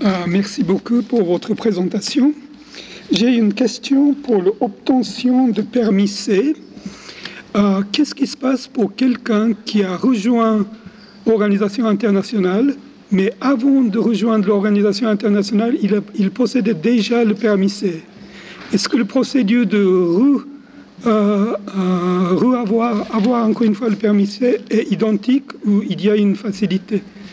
Merci beaucoup pour votre présentation. J'ai une question pour l'obtention de permis C. Qu'est-ce qui se passe pour quelqu'un qui a rejoint l'organisation internationale, mais avant de rejoindre l'organisation internationale, il possédait déjà le permis C? Est-ce que la procédure de avoir encore une fois le permis C est identique ou il y a une facilité?